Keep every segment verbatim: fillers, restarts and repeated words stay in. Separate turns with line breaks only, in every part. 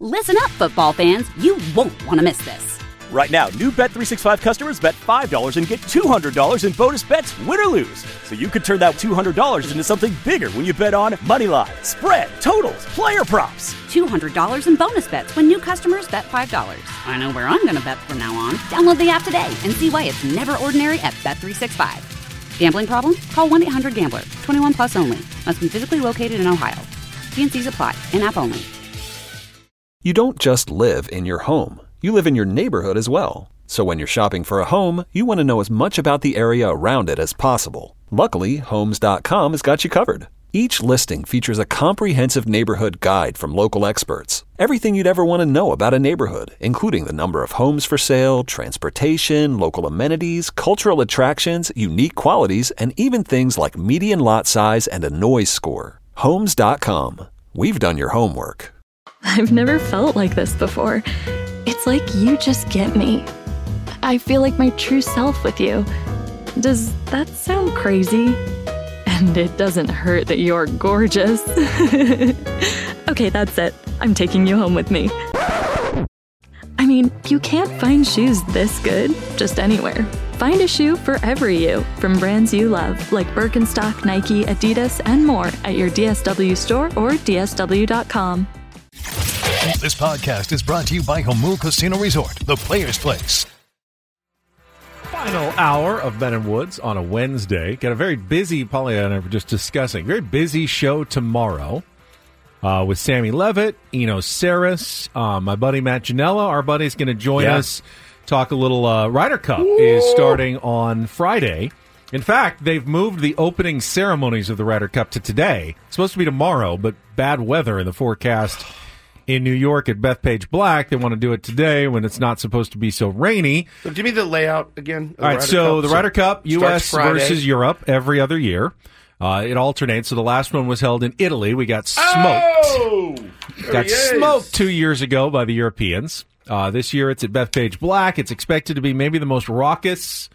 Listen up, football fans. You won't want to miss this.
Right now, new Bet three sixty-five customers bet five dollars and get two hundred dollars in bonus bets, win or lose. So you could turn that two hundred dollars into something bigger when you bet on money line, spread, totals, player props.
two hundred dollars in bonus bets when new customers bet five dollars. I know where I'm going to bet from now on. Download the app today and see why it's never ordinary at Bet three sixty-five. Gambling problem? Call one eight hundred gambler. twenty-one plus only. Must be physically located in Ohio. T and C's apply. In-app only.
You don't just live in your home. You live in your neighborhood as well. So when you're shopping for a home, you want to know as much about the area around it as possible. Luckily, Homes dot com has got you covered. Each listing features a comprehensive neighborhood guide from local experts. Everything you'd ever want to know about a neighborhood, including the number of homes for sale, transportation, local amenities, cultural attractions, unique qualities, and even things like median lot size and a noise score. Homes dot com. We've done your homework.
I've never felt like this before. It's like you just get me. I feel like my true self with you. Does that sound crazy? And it doesn't hurt that you're gorgeous. Okay, that's it. I'm taking you home with me. I mean, you can't find shoes this good just anywhere. Find a shoe for every you from brands you love, like Birkenstock, Nike, Adidas, and more at your D S W store or D S W dot com.
This podcast is brought to you by Jamul Casino Resort, the Players Place.
Final hour of Ben and Woods on a Wednesday. Got a very busy, Polly and I were just discussing, very busy show tomorrow uh, with Sammy Levitt, Eno Saris, uh, my buddy Matt Janella. Our buddy's going to join
yeah.
us, talk a little uh, Ryder Cup Ooh. is starting on Friday. In fact, they've moved the opening ceremonies of the Ryder Cup to today. It's supposed to be tomorrow, but bad weather in the forecast in New York at Bethpage Black. They want to do it today when it's not supposed to be so rainy.
So give me the layout again.
All right,
Ryder
so
Cup.
the Ryder Cup, U S
Friday.
versus Europe every other year. Uh, it alternates. So the last one was held in Italy. We got smoked.
Oh!
Got smoked two years ago by the Europeans. Uh, this year it's at Bethpage Black. It's expected to be maybe the most raucous,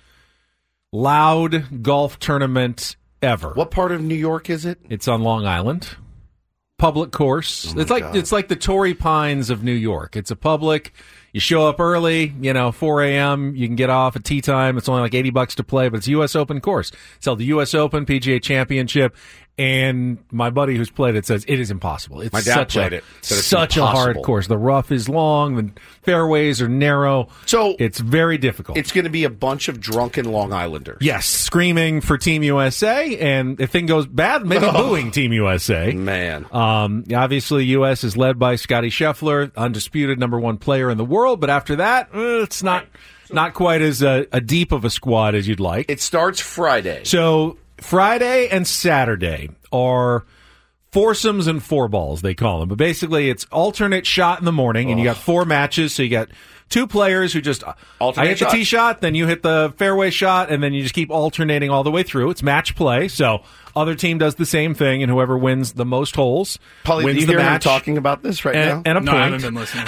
loud golf tournament ever.
What part of New York is it?
It's on Long Island. Public course.
Oh
it's like
God.
it's like the Torrey Pines of New York. It's a public. You show up early, you know, four a.m. You can get off at tea time. It's only like eighty bucks to play, but it's a U S Open course. It's held the U S Open, P G A Championship, and my buddy who's played it says it is impossible. It's
My dad
such
played
a,
it. Said it's
such a hard
impossible.
course. The rough is long, the fairways are narrow.
So
it's very difficult.
It's going to be a bunch of drunken Long Islanders.
Yes, screaming for Team U S A, and if thing goes bad, maybe
Oh.
booing Team U S A.
Man.
Um, obviously, U S is led by Scotty Scheffler, undisputed number one player in the world, but after that, eh, it's not not quite as uh, a deep of a squad as you'd like.
It starts Friday.
So Friday and Saturday are foursomes and four balls, they call them. But basically, it's alternate shot in the morning, and you got four matches, so you got two players who just
Alternate
I hit
shot.
the tee shot, then you hit the fairway shot, and then you just keep alternating all the way through. It's match play, so other team does the same thing, and whoever wins the most holes
Paulie,
wins
do you
the
hear him
match.
talking about this right
and,
now?
and a
No,
point.
I haven't been listening.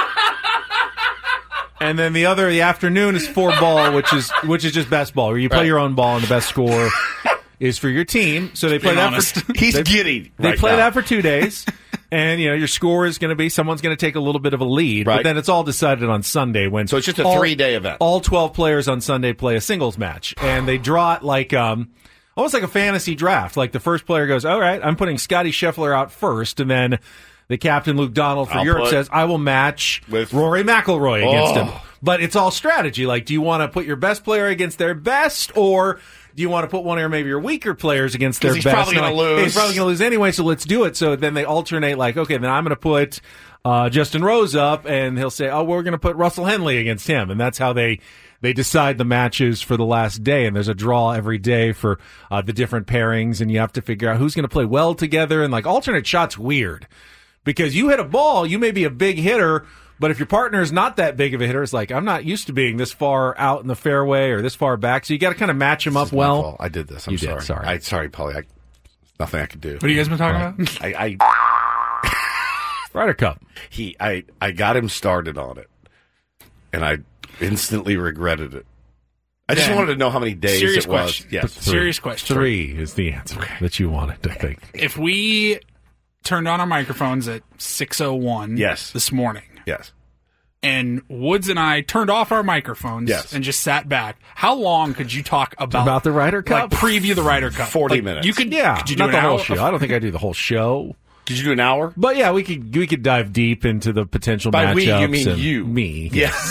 And then the other, the afternoon is four ball, which is which is just best ball, where you play
Right.
your own ball, and the best score is for your team. So they play
being
that
honest.
for
He's
they,
giddy.
They
right
play
now.
that for two days, and you know your score is going to be someone's going to take a little bit of a lead,
Right.
but then it's all decided on Sunday when
So it's just a
all-
three-day event.
All twelve players on Sunday play a singles match, and they draw it like um almost like a fantasy draft. Like the first player goes, "All right, I'm putting Scotty Scheffler out first," and then the captain Luke Donald for
I'll
Europe
put-
says, "I will match
With-
Rory McIlroy against
Oh.
him." But it's all strategy. Like, do you want to put your best player against their best, or do you want to put one of maybe your weaker players against their
'Cause he's
best?
probably gonna
And like,
lose.
He's probably going to lose anyway, so let's do it. So then they alternate, like, okay, then I'm going to put uh, Justin Rose up, and he'll say, oh, we're going to put Russell Henley against him. And that's how they they decide the matches for the last day. And there's a draw every day for uh, the different pairings, and you have to figure out who's going to play well together. And, like, alternate shots weird. Because you hit a ball, you may be a big hitter, but if your partner is not that big of a hitter, it's like, I'm not used to being this far out in the fairway or this far back. So you got to kind of match them up
This is my
well.
fault. I did this. I'm
You did,
sorry.
sorry.
I, sorry, Paulie. I, nothing I could do.
What have you guys been talking about?
I, I
Ryder Cup.
he I I got him started on it, and I instantly regretted it. I just
Dan,
wanted to know how many days
serious
it was.
question.
Yes.
Serious question.
Three is the answer that you wanted, I think.
If we turned on our microphones at six oh one
Yes.
this morning.
Yes.
And Woods and I turned off our microphones
Yes.
and just sat back. How long could you talk about
About the Ryder Cup?
Like preview the Ryder Cup.
forty
Like,
minutes.
You could,
Yeah,
could you do
not
an
the whole
hour?
show. I don't think I do the whole show.
Did you do an hour?
But yeah, we could we could dive deep into the potential
By
matchups.
we, you mean
and
you.
Me.
Yes.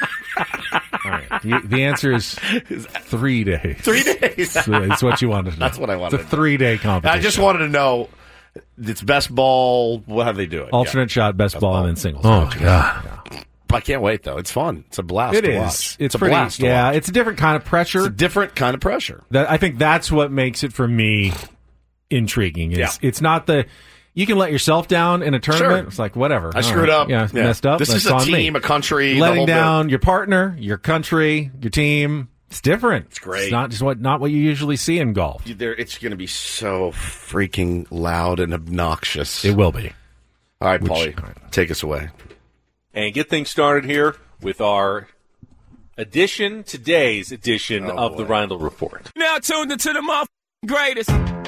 All right. The, the answer is three days.
Three days.
So it's what you wanted to know.
That's what I wanted
It's a
to know.
three-day competition.
I just wanted to know, it's best ball, how do they do it?
Alternate shot, best,
Best
ball,
ball.
and then singles.
Oh,
match.
God.
Yeah.
I can't wait, though. It's fun. It's a blast
It
to
is.
watch.
It's
a
pretty,
blast to
yeah,
watch.
it's a different kind of pressure.
It's a different kind of pressure.
That I think that's what makes it for me intriguing. Is
Yeah.
It's not the you can let yourself down in a tournament.
Sure.
It's like whatever.
I
All
screwed
right.
up.
Yeah,
Yeah.
messed up.
This
That's
is a
on me.
team, a country, the
letting
whole bit.
down your partner, your country, your team. It's different. It's
great.
It's not just what not what you usually see in golf.
You- there- It's going to be so freaking loud and obnoxious.
It will be.
All right,
Which-
Paulie,
all right.
take us away.
And get things started here with our edition, today's edition
Oh,
of the
boy.
Reindl Report.
Now tuned into the motherfucking greatest.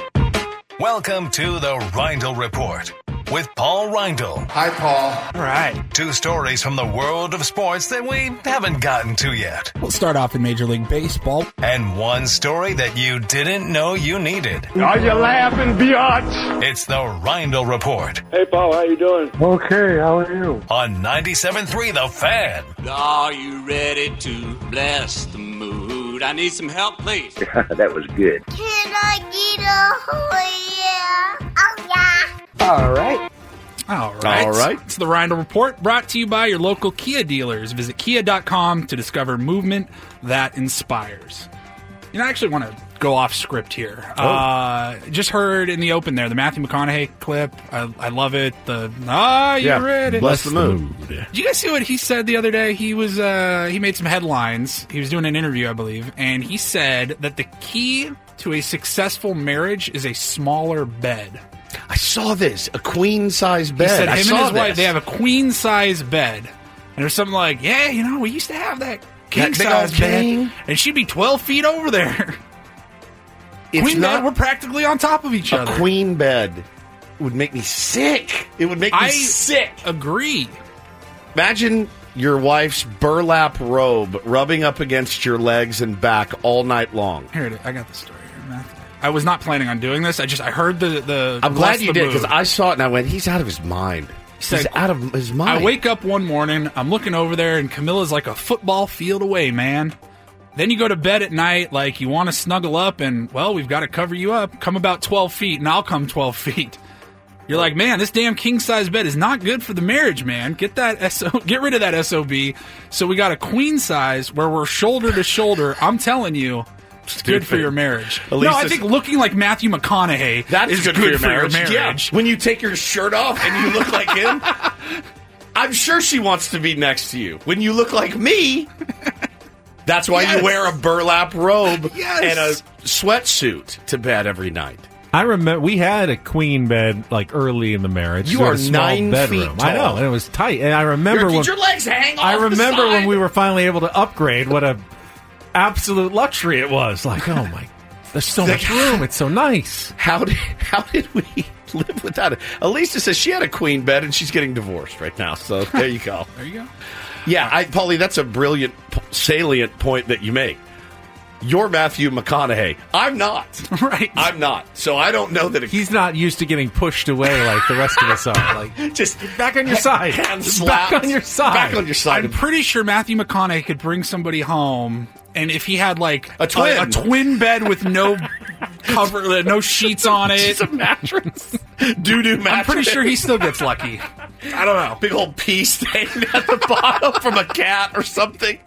Welcome to the Reindl Report with Paul Reindl.
Hi, Paul.
All right.
Two stories from the world of sports that we haven't gotten to yet.
We'll start off in Major League Baseball.
And one story that you didn't know you needed.
Are you laughing, biatch?
It's the Reindl Report
Hey, Paul, how you doing? Okay, how are you?
on ninety-seven point three The Fan.
Are you ready to bless the mood? I need some help, please.
That was good.
Can I get a oh yeah? Oh yeah.
All right.
All right.
All right.
It's the Reindl Report brought to you by your local Kia dealers. Visit kia dot com to discover movement that inspires. You know, I actually want to go off script here.
Oh.
Uh, just heard in the open there the Matthew McConaughey clip. I, I love it. The ah, you
Yeah.
read it.
Bless the mood.
Did you guys see what he said the other day? He was uh, he made some headlines. He was doing an interview, I believe, and he said that the key to a successful marriage is a smaller bed.
I saw this, a queen-size bed.
He said
I
him
saw
and his
this.
wife, they have a queen-size bed. And there's something like, yeah, you know, we used to have that
big
king-size
old
bed.
king.
And she'd be twelve feet over there.
It's
Queen
not
bed, we're practically on top of each
a
other.
queen bed. Would make me sick. It would make me
I
sick.
agree.
Imagine your wife's burlap robe rubbing up against your legs and back all night long.
Here it is. I got the story here, Matthew. I was not planning on doing this. I just, I heard the... the
I'm
bless
glad you
the
did
mood.
because I saw it and I went, he's out of his mind.
said-
He's out of his mind.
I wake up one morning, I'm looking over there, and Camilla's like a football field away, man. Then you go to bed at night, like you want to snuggle up, and, well, we've got to cover you up. Come about twelve feet, and I'll come twelve feet. You're like, man, this damn king-size bed is not good for the marriage, man. Get that S O, get rid of that S O B. So we got a queen size where we're shoulder to shoulder. I'm telling you, it's good for your marriage.
At
No,
least
I
it's-
think looking like Matthew McConaughey
That's
is
good,
good,
for, your,
for
marriage.
your
Yeah.
marriage.
When you take your shirt off and you look like him, I'm sure she wants to be next to you. When you look like me, that's why
Yes.
you wear a burlap robe
Yes.
and a sweatsuit to bed every night.
I remember we had a queen bed like early in the marriage.
You
We had
are
a small
nine
bedroom.
feet
I know,
tall.
and it was tight. And I remember
Your,
when
did your legs hang off
I
the
remember when
side?
we were finally able to upgrade. What a absolute luxury it was! Like, oh my, there's so much room. It's so nice.
How did how did we live without it? Elisa says she had a queen bed and she's getting divorced right now. So there you go.
There you go.
Yeah, I, Paulie, that's a brilliant, p- salient point that you make. You're Matthew McConaughey. I'm not.
Right.
I'm not. So I don't know that it,
He's not used to getting pushed away like the rest of us are. Like,
just
back on your side.
hand
Back
slapped.
on your side.
Back on your side.
I'm pretty sure Matthew McConaughey could bring somebody home, and if he had like
A twin.
a, a twin bed with no cover, uh, no sheets on it,
Just a mattress. Doo doo mattress.
I'm pretty sure he still gets lucky. I don't know.
Big old pee stain at the bottom from a cat or something.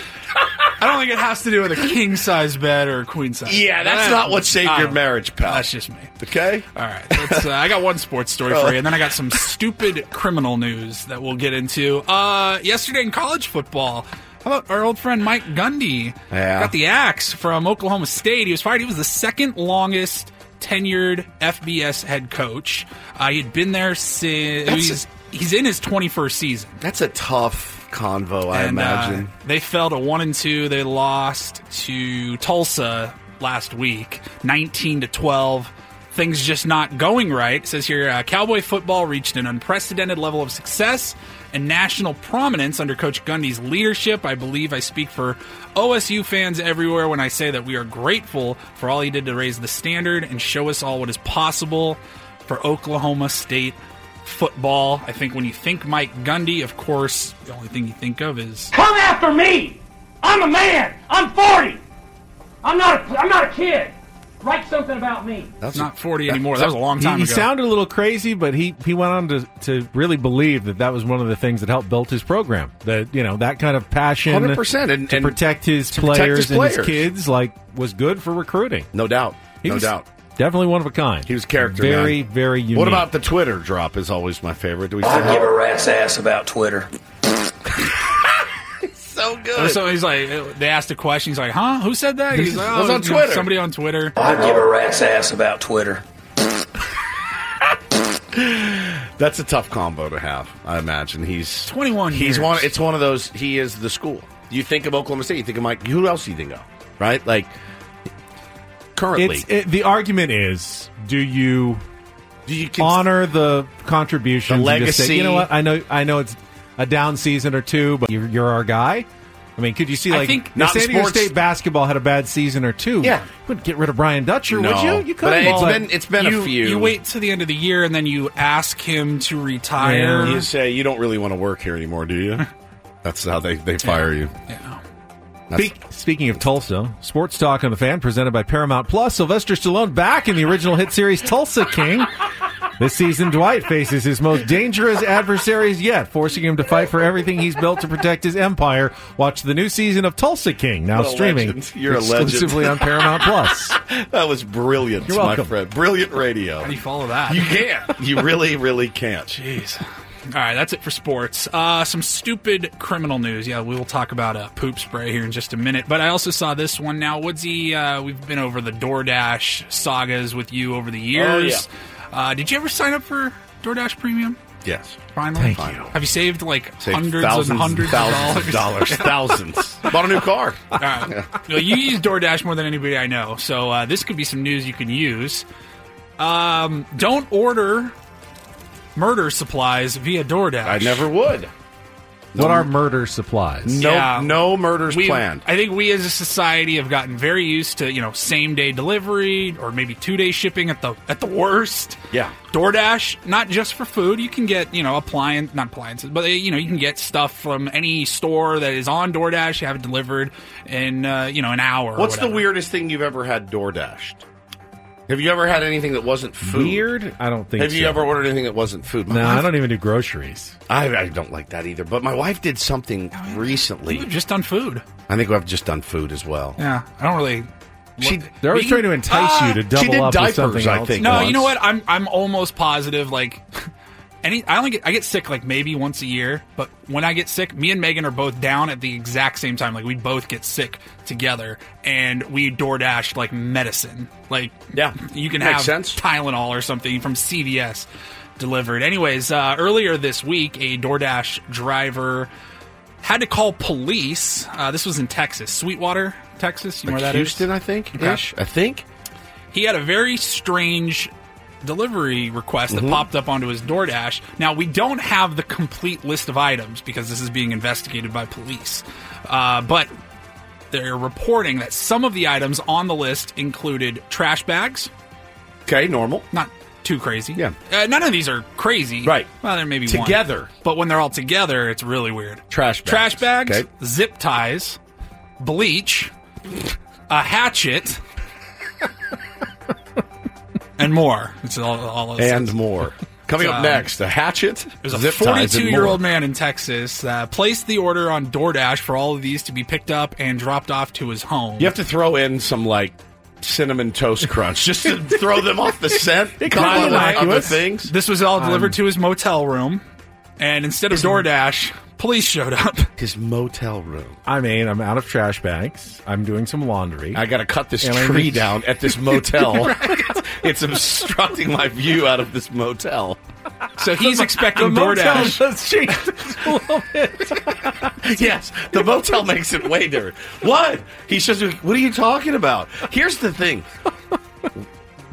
I don't think it has to do with a king size bed or a queen size.
Yeah, that's not what saved
I
your
don't-
marriage, pal.
That's just me.
Okay?
All right, let's, uh, I got one sports story for you, and then I got some stupid criminal news that we'll get into. Uh, yesterday in college football, how about our old friend Mike Gundy?
Yeah.
Got the axe from Oklahoma State. He was fired. He was the second longest tenured F B S head coach. Uh, he had been there since he's, he's in his twenty-first season.
That's a tough convo, I
And,
imagine.
Uh, they fell to one and two. They lost to Tulsa last week, nineteen to twelve. things just not going right. It says here, uh, Cowboy football reached an unprecedented level of success and national prominence under Coach Gundy's leadership. I believe I speak for O S U fans everywhere when I say that we are grateful for all he did to raise the standard and show us all what is possible for Oklahoma State football. I think when you think Mike Gundy, of course, the only thing you think of is...
Come after me! I'm a man! I'm forty! I'm not a, I'm not a kid! Write something about me.
That's not forty anymore. That was a long time
he,
ago.
He sounded a little crazy, but he, he went on to, to really believe that that was one of the things that helped build his program. That, you know, that kind of passion
one hundred percent. And,
to
and
protect his
to
players
protect his
and
players.
his kids, like, was good for recruiting.
No doubt.
He
no
was
doubt.
Definitely one of a kind.
He was character
Very,
man.
very unique.
What about the Twitter drop is always my favorite. Do we
I give a rat's ass about Twitter.
So good.
So he's like, they asked a question. He's like, huh? Who said that? He's like,
It was
oh,
on
you know,
Twitter.
somebody on Twitter.
I give a rat's ass about Twitter.
That's a tough combo to have, I imagine. He's
twenty-one
He's
years.
one. It's one of those. He is the school. You think of Oklahoma State. You think of Mike. Who else do you think of? Right? Like currently,
It's, it, the argument is: do you
do you cons-
honor the contributions?
The
and just say,
legacy?
you know what? I know, I know it's a down season or two, but you're, you're our guy. I mean, could you see
I
like
think
if
not in
San Diego
sports-
State basketball had a bad season or two?
Yeah.
you wouldn't get rid of Brian Dutcher,
No.
would you? You could.
But it's been it's been
you,
a few.
You wait till the end of the year and then you ask him to retire.
You say you don't really want to work here anymore, do you? That's how they, they fire you.
Yeah.
Speak, speaking of Tulsa, Sports Talk on the Fan presented by Paramount Plus. Sylvester Stallone back in the original hit series Tulsa King. This season, Dwight faces his most dangerous adversaries yet, forcing him to fight for everything he's built to protect his empire. Watch the new season of Tulsa King, now
What a
streaming
legend. You're a legend.
exclusively on Paramount Plus.
That was brilliant,
You're
my
welcome.
friend. Brilliant radio.
How do you follow that?
You can't. You really, really can't.
Jeez. All right, that's it for sports. Uh, some stupid criminal news. Yeah, we will talk about uh, poop spray here in just a minute. But I also saw this one now. Woodsy, uh, we've been over the DoorDash sagas with you over the years.
Oh,
yeah. uh, did you ever sign up for DoorDash Premium?
Yes.
Finally?
Thank you.
Have you saved like
Saved
hundreds
thousands
and hundreds
thousands
of dollars?
of dollars. Thousands. Bought a new car.
All right. Well, you use DoorDash more than anybody I know, so uh, this could be some news you can use. Um, don't order murder supplies via DoorDash.
I never would.
What are murder supplies?
No,
Yeah.
no murders
We-
planned.
I think we as a society have gotten very used to, you know, same day delivery or maybe two day shipping at the at the worst.
Yeah.
DoorDash, not just for food. You can get, you know, appliance, not appliances, but, you know, you can get stuff from any store that is on DoorDash. You have it delivered in, uh, you know, an hour. or
What's the
whatever.
weirdest thing you've ever had DoorDashed? Have you ever had anything that wasn't food?
Weird? I don't think
Have
so.
you ever ordered anything that wasn't food? My
No,
wife-
I don't even do groceries.
I, I don't like that either. But my wife did something recently.
We've just done food.
I think I've just done food as well.
Yeah, I don't really.
She,
They're always
We-
trying to entice
uh,
you to
she
double
did
up
diapers,
with something
I
else.
think.
No,
once.
you know what? I'm I'm almost positive. Like, any I only get I get sick like maybe once a year. But when I get sick, me and Megan are both down at the exact same time. Like we both get sick together, and we DoorDash like medicine. Like,
Yeah,
you can
makes
have
sense.
Tylenol or something from C V S delivered. Anyways, uh, earlier this week, a DoorDash driver had to call police. Uh, this was in Texas, Sweetwater, Texas. You know
Like
where that is?
Houston, I think.
Okay.
Ish, I think.
He had a very strange delivery request that
Mhm.
popped up onto his DoorDash. Now, we don't have the complete list of items because this is being investigated by police. Uh, but they're reporting that some of the items on the list included trash bags.
Okay, normal.
Not too crazy.
Yeah.
Uh, none of these are crazy.
Right.
Well, there may be
Together.
one. But when they're all together, it's really weird.
Trash bags.
Trash bags,
Okay.
zip ties, bleach, a hatchet, and more. It's all, all those
And
things.
more. Coming up
Um,
next, a hatchet,
There's a
zip ties, and
forty-two-year-old
more.
man in Texas uh, placed the order on DoorDash for all of these to be picked up and dropped off to his home.
You have to throw in some, like, cinnamon toast crunch just to throw them off the scent.
By
Couple
the
of
way,
other things.
This was all delivered
Um,
to his motel room, and instead of DoorDash, police showed up.
His motel room.
I mean, I'm out of trash bags. I'm doing some laundry.
I got to cut this
And I
tree
need-
down at this motel. It's obstructing my view out of this motel.
So he's
The
expecting
motel
DoorDash.
does change this a little bit.
Yes, the motel makes it way different. What? He's just, what are you talking about? Here's the thing.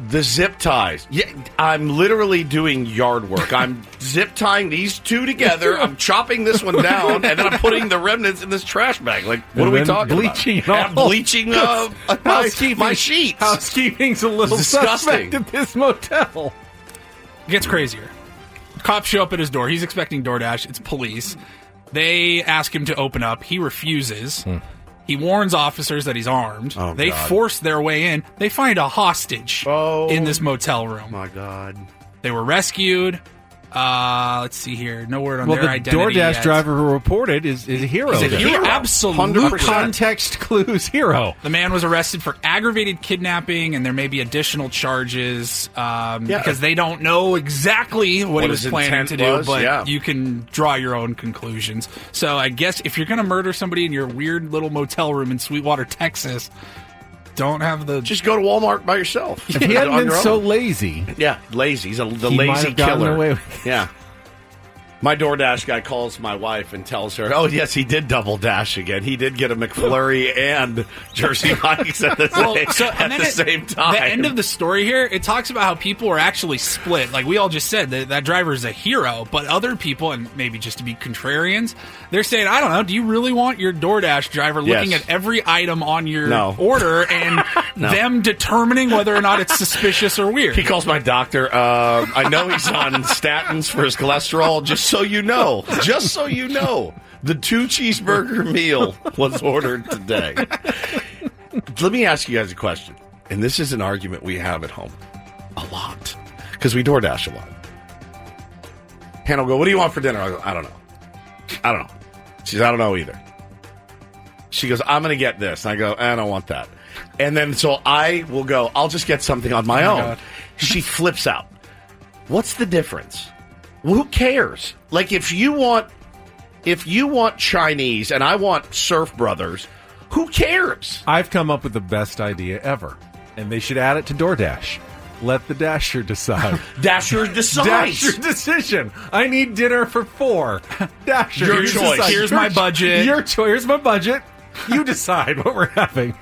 The zip ties. Yeah, I'm literally doing yard work. I'm zip tying these two together. I'm chopping this one down, and then I'm putting the remnants in this trash bag. Like, what
And
are we
then
talking
bleaching
about? And I'm
all-
bleaching uh, my, my sheets.
Housekeeping's a little
Disgusting.
suspect at this motel.
It gets crazier. Cops show up at his door. He's expecting DoorDash. It's police. They ask him to open up. He refuses.
Hmm.
He warns officers that he's armed.
Oh,
they
God.
force their way in. They find a hostage
Oh.
in this motel room.
My God.
They were rescued. Uh, let's see here. No word on
Well,
their
the
identity
DoorDash
yet.
driver who reported is, is a hero.
He's a
there.
hero. Absolutely.
No context clues hero.
The man was arrested for aggravated kidnapping, and there may be additional charges um,
Yeah.
because they don't know exactly what,
What
he was
his
planning
intent
to do,
was,
but
yeah.
you can draw your own conclusions. So I guess if you're going to murder somebody in your weird little motel room in Sweetwater, Texas, don't have the...
Just go to Walmart by yourself.
If he hadn't
On
been
your
so
own.
lazy,
Yeah, lazy. He's a, the
He might
lazy
have gotten
killer.
away with
Yeah. My DoorDash guy calls my wife and tells her, oh, yes, he did double dash again. He did get a McFlurry and Jersey Mike's at the,
Well,
same,
so,
at
and then
the
it-
same time.
The end of the story here, it talks about how people are actually split. Like we all just said, that, that driver is a hero, but other people, and maybe just to be contrarians, they're saying, I don't know, do you really want your DoorDash driver looking
Yes.
at every item on your
No.
order and
No.
them determining whether or not it's suspicious or weird?
He calls my doctor. Uh, I know he's on statins for his cholesterol. Just so you know, just so you know, the two cheeseburger meal was ordered today. Let me ask you guys a question, and this is an argument we have at home a lot because we DoorDash a lot. Hannah will go, "What do you want for dinner?" I go, "I don't know. I don't know." She says, "I don't know either." She goes, "I'm going to get this." And I go, "I don't want that." And then so I will go, "I'll just get something on my
Oh my
own."
God.
She flips out. What's the difference? Well, who cares? Like if you want if you want Chinese and I want Surf Brothers, who cares?
I've come up with the best idea ever, and they should add it to DoorDash. Let the Dasher decide.
Dasher decides.
Dasher decision. I need dinner for four. Dasher,
Your
you
choice.
decide.
Here's
Your
my
ch-
budget.
Your choice. Here's my budget. You decide what we're having.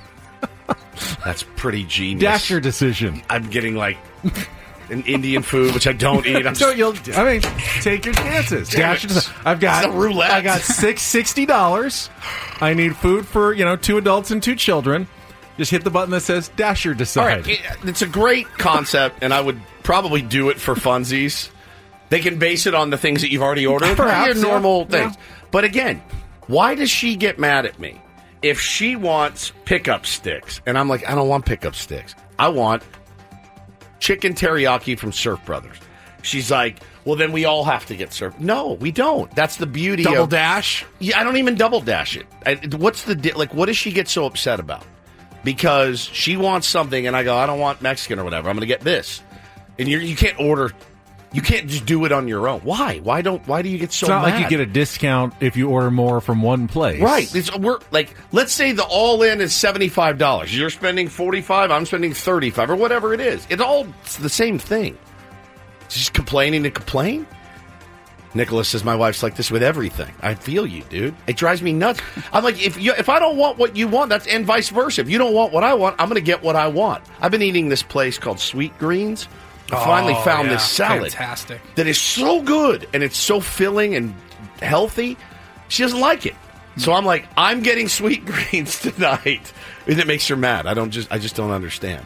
That's pretty genius.
Dasher decision.
I'm getting like an Indian food, which I don't eat. I'm
So
just,
you'll, I mean, take your chances.
Damn
Dasher
it.
decide. I've got
It's a roulette.
I got six sixty dollars. I need food for you know two adults and two children. Just hit the button that says Dasher
all
decide.
right, it- it's a great concept, and I would probably do it for funsies. They can base it on the things that you've already ordered.
Perhaps,
Your
yeah.
normal
Yeah.
things. But again, why does she get mad at me if she wants pickup sticks? And I'm like, I don't want pickup sticks. I want chicken teriyaki from Surf Brothers. She's like, well, then we all have to get Surf. No, we don't. That's the beauty
Double
of
dash?
Yeah, I don't even double dash it. I, what's the di- like? What does she get so upset about? Because she wants something, and I go, I don't want Mexican or whatever. I'm going to get this, and you you can't order. You can't just do it on your own. Why? Why don't? Why do you get so
It's not
mad?
like you get a discount if you order more from one place.
Right. It's, we're like, let's say the all in is seventy five dollars. You're spending forty five. I'm spending thirty five, or whatever it is. It's all it's the same thing. It's just complaining to complain. Nicholas says my wife's like this with everything. I feel you, dude. It drives me nuts. I'm like, if you if I don't want what you want, that's and vice versa. If you don't want what I want, I'm going to get what I want. I've been eating this place called Sweet Greens. I finally
Oh,
found
yeah.
this salad
Fantastic.
that is so good and it's so filling and healthy. She doesn't like it, so I'm like, I'm getting Sweet Greens tonight, and it makes her mad. I don't just I just don't understand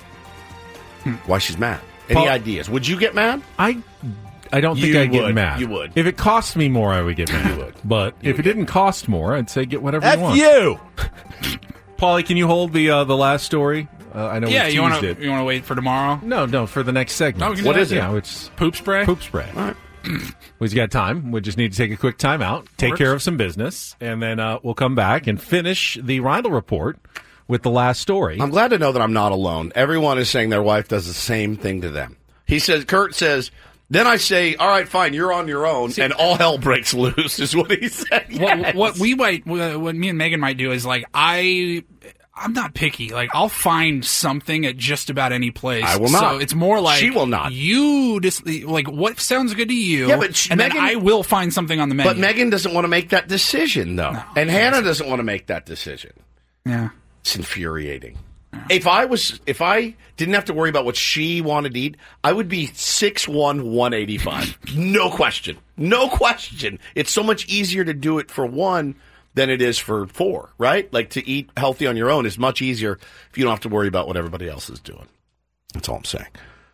why she's mad. Any
Paul-
ideas? Would you get mad?
I I don't think
You
I'd get
would.
mad.
You would.
If it cost me more, I would get mad.
You would.
But
You
if
would
it didn't cost more, I'd say get whatever
F
you want.
you.
Paulie, can you hold the uh, the last story? Uh, I know
Yeah,
we
you want
teased
to
it.
you want to wait for tomorrow?
No, no, for the next segment.
No, we can do
What
that.
is it?
Yeah, it's
Poop spray?
poop spray.
All right.
We've got time. We just need to take a quick time out, take
Works.
care of some business, and then uh, we'll come back and finish the Rindle Report with the last story.
I'm glad to know that I'm not alone. Everyone is saying their wife does the same thing to them. He says, Kurt says, then I say, all right, fine, you're on your own, and all hell breaks loose, is what he said.
What,
Yes.
what we might, what me and Megan might do is like I, I'm not picky. Like I'll find something at just about any place.
I will not.
So it's more like
She will not.
You just like what sounds good to you.
Yeah, but she-
and
Megan-
then I will find something on the menu.
But Megan doesn't want to make that decision, though.
No,
and
she
Hannah
doesn't.
doesn't want to make that decision.
yeah.
It's infuriating. If I was, if I didn't have to worry about what she wanted to eat, I would be six one, one eighty-five. No question. No question. It's so much easier to do it for one than it is for four, right? Like to eat healthy on your own is much easier if you don't have to worry about what everybody else is doing. That's all I'm saying.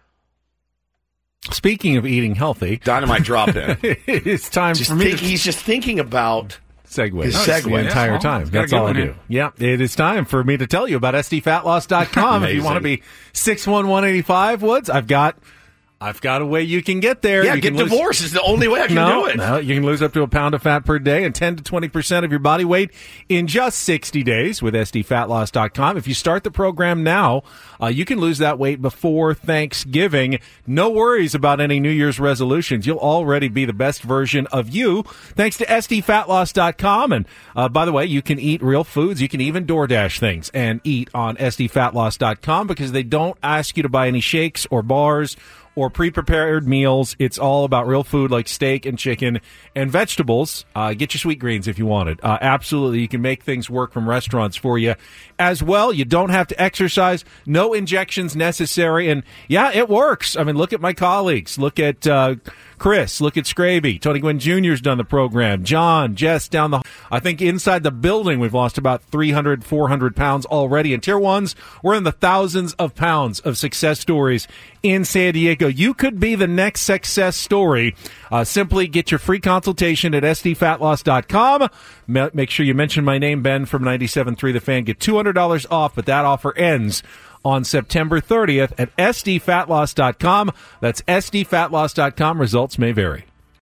Speaking of eating healthy,
Dynamite drop in.
It's time
just
for me.
Think,
to...
He's just thinking about
segue.
His
No,
segue
the entire
Yeah,
time.
well,
That's all I do. Yeah, it is time for me to tell you about S D fat loss dot com. If you want to be six one, one eighty-five, Woods, I've got. I've got a way you can get there.
Yeah,
you
get
can
divorced is the only way I can
no,
do it.
No, you can lose up to a pound of fat per day and ten to twenty percent of your body weight in just sixty days with S D fat loss dot com. If you start the program now, uh, you can lose that weight before Thanksgiving. No worries about any New Year's resolutions. You'll already be the best version of you thanks to S D fat loss dot com. And uh, by the way, you can eat real foods. You can even DoorDash things and eat on S D fat loss dot com because they don't ask you to buy any shakes or bars or pre-prepared meals. It's all about real food like steak and chicken and vegetables. Uh, get your sweet greens if you want it. Uh, absolutely, you can make things work from restaurants for you as well. You don't have to exercise. No injections necessary. And, yeah, it works. I mean, look at my colleagues. Look at uh, Chris. Look at Scraby. Tony Gwynn Junior's done the program. John, Jess down the I think inside the building we've lost about three hundred, four hundred pounds already. In Tier ones, we're in the thousands of pounds of success stories in San Diego. You could be the next success story. Uh, simply get your free consultation at S D fat loss dot com. Make sure you mention my name, Ben, from ninety-seven point three The Fan. Get two hundred dollars off, but that offer ends on September thirtieth at S D fat loss dot com. That's S D fat loss dot com. Results may vary.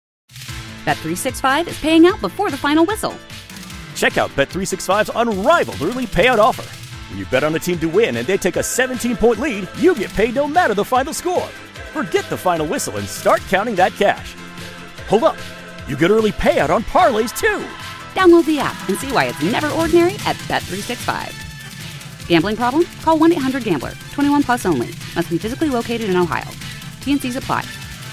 Bet three sixty-five is paying out before the final whistle.
Check out Bet three sixty-five's unrivaled early payout offer. When you bet on a team to win and they take a seventeen-point lead, you get paid no matter the final score. Forget the final whistle and start counting that cash. Hold up. You get early payout on parlays, too.
Download the app and see why it's never ordinary at Bet three sixty-five. Gambling problem? Call one eight hundred gambler. twenty-one plus only. Must be physically located in Ohio. T and C's apply.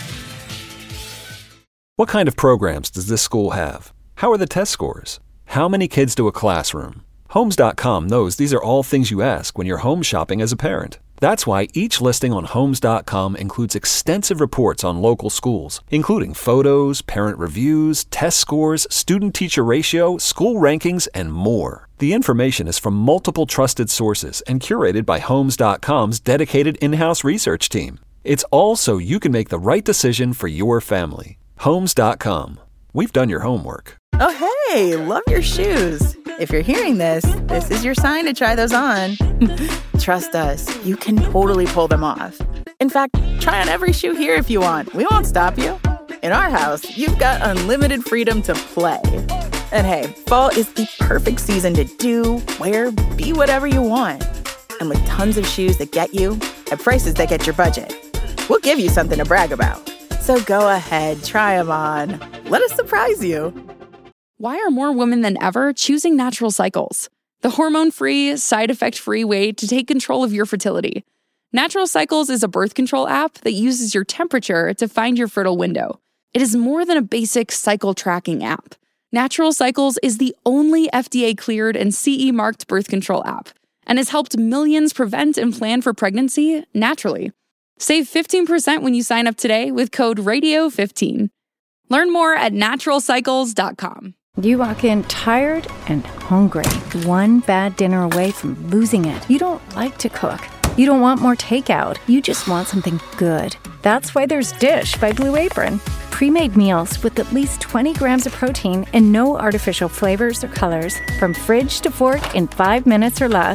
What kind of programs does this school have? How are the test scores? How many kids do a classroom? Homes dot com knows these are all things you ask when you're home shopping as a parent. That's why each listing on Homes dot com includes extensive reports on local schools, including photos, parent reviews, test scores, student-teacher ratio, school rankings, and more. The information is from multiple trusted sources and curated by Homes dot com's dedicated in-house research team. It's all so you can make the right decision for your family. Homes dot com. We've done your homework.
Oh, hey, love your shoes. If you're hearing this, this is your sign to try those on. Trust us, you can totally pull them off. In fact, try on every shoe here if you want. We won't stop you. In our house, you've got unlimited freedom to play. And hey, fall is the perfect season to do, wear, be whatever you want. And with tons of shoes that get you at prices that get your budget, we'll give you something to brag about. So go ahead, try them on. Let us surprise you.
Why are more women than ever choosing Natural Cycles? The hormone-free, side-effect-free way to take control of your fertility. Natural Cycles is a birth control app that uses your temperature to find your fertile window. It is more than a basic cycle tracking app. Natural Cycles is the only F D A-cleared and C E-marked birth control app and has helped millions prevent and plan for pregnancy naturally. Save fifteen percent when you sign up today with code radio fifteen. Learn more at natural cycles dot com.
You walk in tired and hungry, one bad dinner away from losing it. You don't like to cook. You don't want more takeout. You just want something good. That's why there's Dish by Blue Apron. Pre-made meals with at least twenty grams of protein and no artificial flavors or colors. From fridge to fork in five minutes or less.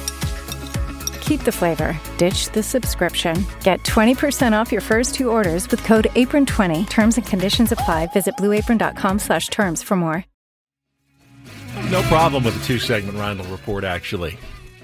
Keep the flavor. Ditch the subscription. Get twenty percent off your first two orders with code apron twenty. Terms and conditions apply. Visit blue apron dot com slash terms for more.
No problem with the two-segment Rindle Report, actually.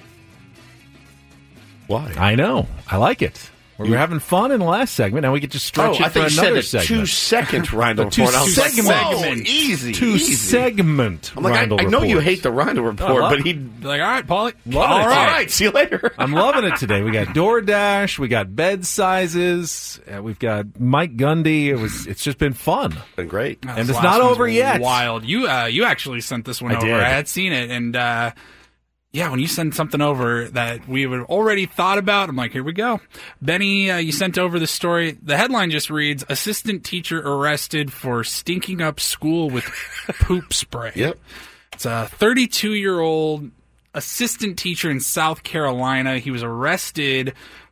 Why?
I know. I like it. We were having fun in the last segment. Now we get to stretch
oh,
it
I
for
think
another
you said a
segment.
two-second Rindle
A two
Report. I was like,
segment.
whoa, easy,
Two
easy.
segment
I'm like, I,
Rindle
I know
Report.
you hate the Rindle Report,
Oh,
but he...
Like, all right, Paulie.
All
All right, see you later.
I'm loving it today. We got DoorDash, we got bed sizes, uh, we've got Mike Gundy. It was. It's just been fun.
Been great.
And
This
it's
last
not
one's
over yet.
Wild. You uh, you actually sent this one
I
over.
did.
I had seen it, and uh, Yeah, when you send something over that we have already thought about, I'm like, here we go. Benny, uh, you sent over the story. The headline just reads, assistant teacher arrested for stinking up school with poop spray.
Yep.
It's a thirty-two-year-old assistant teacher in South Carolina. He was arrested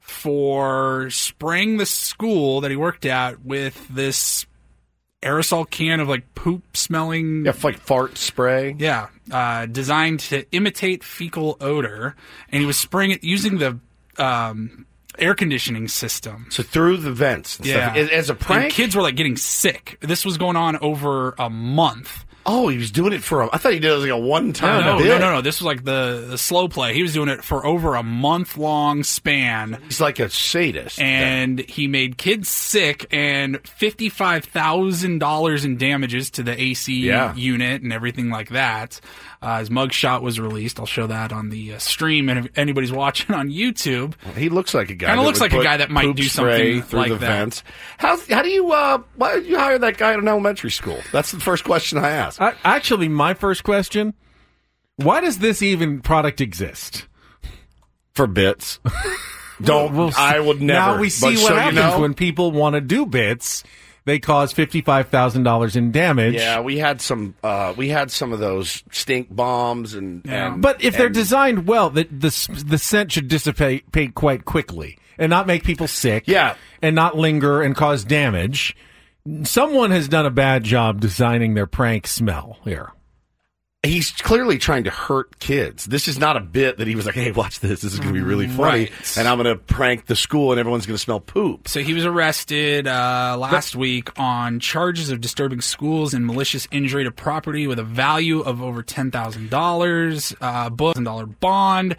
for spraying the school that he worked at with this aerosol can of like poop smelling.
Yeah, like fart spray.
Yeah. Uh, designed to imitate fecal odor. And he was spraying it using the um, air conditioning system.
So through the vents. And
Yeah.
stuff. As a prank?
And kids were like getting sick. This was going on over a month.
Oh, he was doing it for a... I thought he did it like a one-time
No, no,
bit.
no, no, no. This was like the, the slow play. He was doing it for over a month-long span.
He's like a sadist.
And he made kids sick and fifty-five thousand dollars in damages to the A C
Yeah.
unit and everything like that. Uh, his mugshot was released. I'll show that on the uh, stream. And if anybody's watching on YouTube,
he looks like a guy.
Kind of
that
looks
would
like a
put
guy that might
poop
do
spray
something
through
like
the
that.
vents. How how do you uh why did you hire that guy at an elementary school? That's the first question I asked.
I, actually, my first question: why does this even product exist?
For bits. Don't.
We'll see.
I would never.
Now we see
But
what
so you
happens
know-
when people want to do bits. They cause fifty-five thousand dollars in damage.
Yeah, we had some. Uh, we had some of those stink bombs, and, and
But if they're
and-
designed well, the, the the scent should dissipate dissipate quite quickly and not make people sick.
Yeah.
And not linger and cause damage. Someone has done a bad job designing their prank smell here.
he's clearly trying to hurt kids. This is not a bit that he was like, "Hey, watch this. This is going to be really funny,
Right.
and I'm going to prank the school, and everyone's going to smell poop."
So he was arrested uh, last week on charges of disturbing schools and malicious injury to property with a value of over ten thousand dollars, uh, one thousand dollars bond.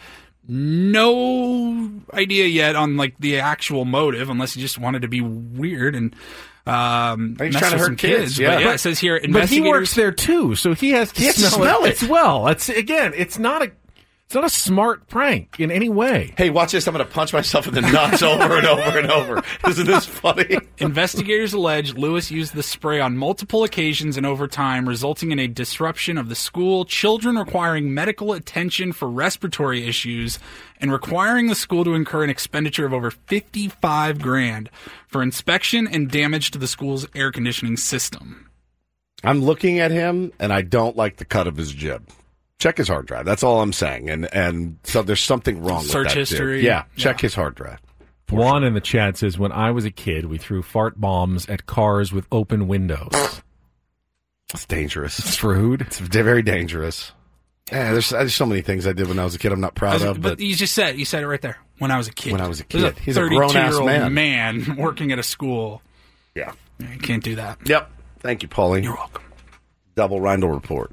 No idea yet on like the actual motive, unless he just wanted to be weird and um,
He's
mess
trying to
with
hurt
some
kids,
kids.
yeah.
But yeah,
But-
it says here,
But he
investigators.
works there too, so he has to,
He has to
smell,
smell
it
it.
as well. It's again, it's not a, it's not a smart prank in any way.
Hey, watch this! I'm going to punch myself in the nuts over and over and over. Isn't this funny?
Investigators allege Lewis used the spray on multiple occasions and over time, resulting in a disruption of the school, children requiring medical attention for respiratory issues, and requiring the school to incur an expenditure of over fifty-five grand for inspection and damage to the school's air conditioning system.
I'm looking at him, and I don't like the cut of his jib. Check his hard drive. That's all I'm saying. And and so there's something wrong with
Search
that dude.
history.
Yeah, check
Yeah.
his hard drive.
Juan in the chat says, when I was a kid, we threw fart bombs at cars with open windows.
It's dangerous.
It's rude.
It's very dangerous. Yeah, there's, there's so many things I did when I was a kid I'm not proud of.
but
But
you just said you said it right there. When I was a kid.
When I was a
There's
kid. He's a grown-ass
thirty-two-year-old
man.
man working at a school.
Yeah.
You can't do that.
Yep. Thank you, Pauline.
You're welcome.
Double Reindl report.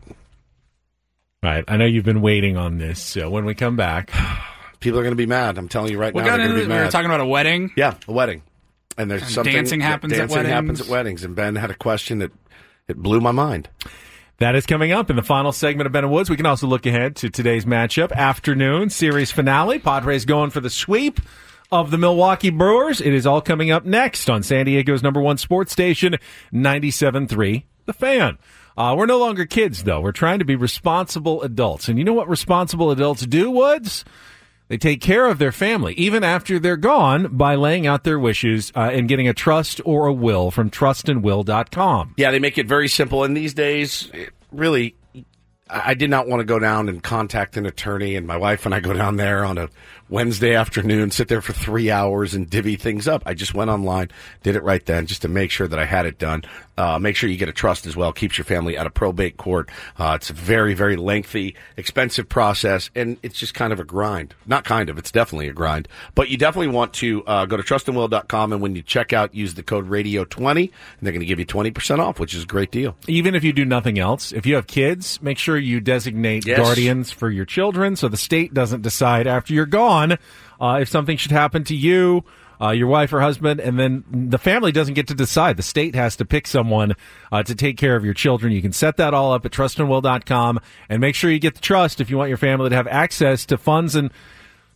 Right. I know you've been waiting on this. So when we come back,
People are going to be mad. I'm telling you right
We
now.
got
They're going
into
to be
we were
mad.
talking about a wedding.
Yeah, a wedding. And there's
And
something.
dancing
yeah,
happens at
dancing
weddings.
happens at weddings. And Ben had a question that it blew my mind.
that is coming up in the final segment of Ben and Woods. We can also look ahead to today's matchup. Afternoon series finale. Padres going for the sweep of the Milwaukee Brewers. It is all coming up next on San Diego's number one sports station, ninety-seven point three The Fan. Uh, we're no longer kids, though. We're trying to be responsible adults. And you know what responsible adults do, Woods? They take care of their family, even after they're gone, by laying out their wishes uh, and getting a trust or a will from trust and will dot com.
Yeah, they make it very simple. And these days, it really, I I did not want to go down and contact an attorney. And my wife and I go down there on a Wednesday afternoon, sit there for three hours and divvy things up. I just went online, did it right then, just to make sure that I had it done. Uh, make sure you get a trust as well. Keeps your family out of probate court. Uh, it's a very, very lengthy, expensive process, and it's just kind of a grind. Not kind of, it's definitely a grind. But you definitely want to uh, go to trust and will dot com, and when you check out, use the code radio twenty, and they're going to give you twenty percent off, which is a great deal.
Even if you do nothing else, if you have kids, make sure you designate
Yes.
guardians for your children so the state doesn't decide after you're gone uh, if something should happen to you, uh, your wife or husband, and then the family doesn't get to decide. The state has to pick someone uh, to take care of your children. You can set that all up at trust and will dot com, and make sure you get the trust if you want your family to have access to funds and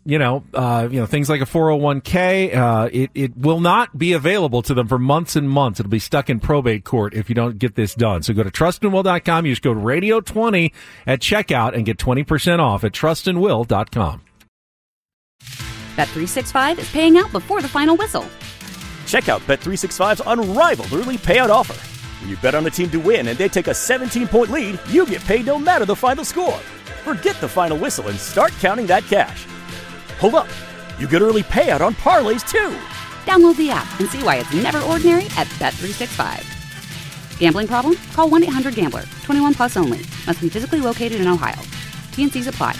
you know, uh, you know, things like a four oh one k, uh, it, it will not be available to them for months and months. It'll be stuck in probate court if you don't get this done. So go to trust and will dot com. You just go to radio twenty at checkout and get twenty percent off at trust and will dot com.
Bet three sixty-five is paying out before the final whistle.
Check out Bet three sixty-five's unrivaled early payout offer. When you bet on a team to win and they take a seventeen-point lead, you get paid no matter the final score. Forget the final whistle and start counting that cash. Hold up. You get early payout on parlays, too.
Download the app and see why it's never ordinary at Bet three sixty-five. Gambling problem? Call one eight hundred gambler. twenty-one plus only. Must be physically located in Ohio. T N Cs apply.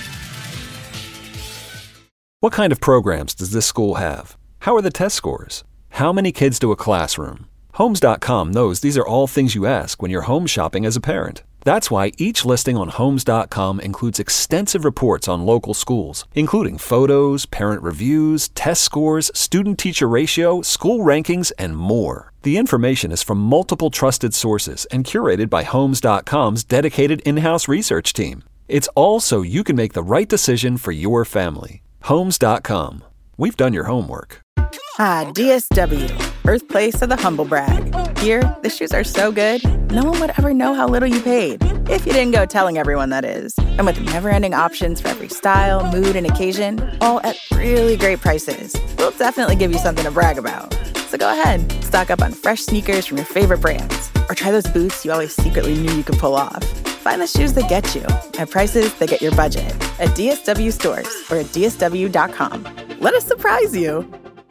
What kind of programs does this school have? How are the test scores? How many kids do a classroom? Homes dot com knows these are all things you ask when you're home shopping as a parent. That's why each listing on Homes dot com includes extensive reports on local schools, including photos, parent reviews, test scores, student-teacher ratio, school rankings, and more. The information is from multiple trusted sources and curated by Homes dot com's dedicated in-house research team. It's all so you can make the right decision for your family. Homes dot com. We've done your homework.
Ah, D S W, birthplace of the humble brag. Here, the shoes are so good, no one would ever know how little you paid. If you didn't go telling everyone, that is. And with never-ending options for every style, mood, and occasion, all at really great prices, we'll definitely give you something to brag about. So go ahead, stock up on fresh sneakers from your favorite brands, or try those boots you always secretly knew you could pull off. Find the shoes that get you at prices that get your budget at D S W stores or at D S W dot com. Let us surprise you.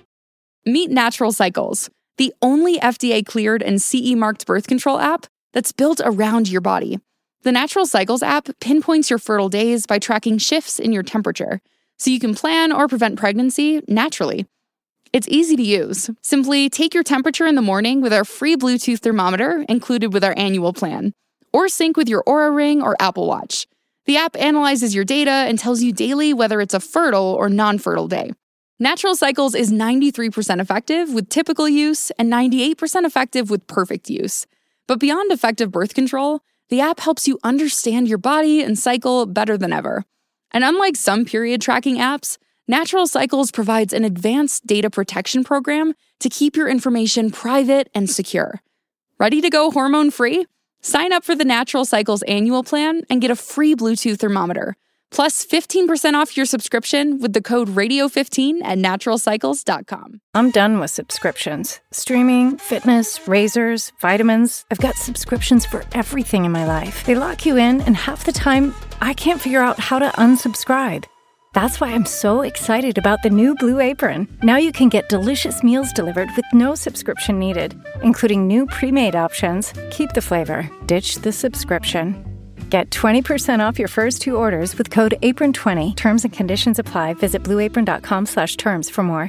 Meet Natural Cycles, the only F D A-cleared and C E-marked birth control app that's built around your body. The Natural Cycles app pinpoints your fertile days by tracking shifts in your temperature, so you can plan or prevent pregnancy naturally. It's easy to use. Simply take your temperature in the morning with our free Bluetooth thermometer included with our annual plan, or sync with your Oura Ring or Apple Watch. The app analyzes your data and tells you daily whether it's a fertile or non-fertile day. Natural Cycles is ninety-three percent effective with typical use and ninety-eight percent effective with perfect use. But beyond effective birth control, the app helps you understand your body and cycle better than ever. And unlike some period tracking apps, Natural Cycles provides an advanced data protection program to keep your information private and secure. Ready to go hormone-free? Sign up for the Natural Cycles annual plan and get a free Bluetooth thermometer, plus fifteen percent off your subscription with the code radio fifteen at natural cycles dot com.
I'm done with subscriptions. Streaming, fitness, razors, vitamins. I've got subscriptions for everything in my life. They lock you in, and half the time, I can't figure out how to unsubscribe. That's why I'm so excited about the new Blue Apron. Now you can get delicious meals delivered with no subscription needed, including new pre-made options. Keep the flavor, ditch the subscription. Get twenty percent off your first two orders with code apron twenty. Terms and conditions apply. Visit blue apron dot com slash terms for more.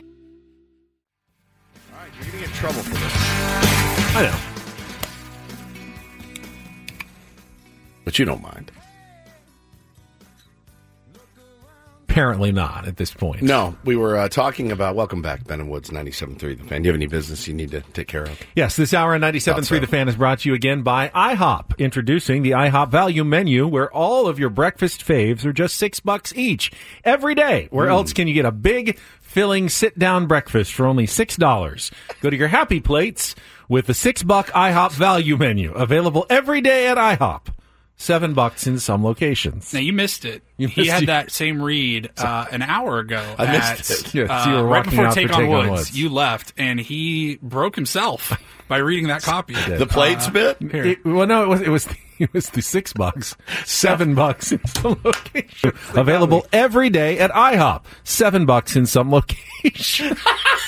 All right, you're going to get in trouble for this.
I know.
But you don't mind.
Apparently not at this point.
No, we were uh, talking about, welcome back, Ben and Woods, ninety-seven point three The Fan. Do you have any business you need to take care of?
Yes, this hour on ninety-seven point three
so.
The Fan is brought to you again by IHOP. Introducing the IHOP Value Menu, where all of your breakfast faves are just six bucks each every day. Where mm. else can you get a big, filling, sit-down breakfast for only six dollars? Go to your Happy Plates with the six-buck IHOP Value Menu, available every day at IHOP. Seven bucks in some locations.
Now, you missed it.
You
he
missed
had
it.
that same read uh, an hour ago.
I
at,
missed it.
Yes,
uh,
you were
right
walking
before
out
Take,
for
on,
Take on
Woods,
Woods.
You left, and he broke himself by reading that copy.
The plates
uh,
bit?
Here.
It, well, no, it was it was it was the six bucks, seven bucks in some locations. Available every day at IHOP. Seven bucks in some locations.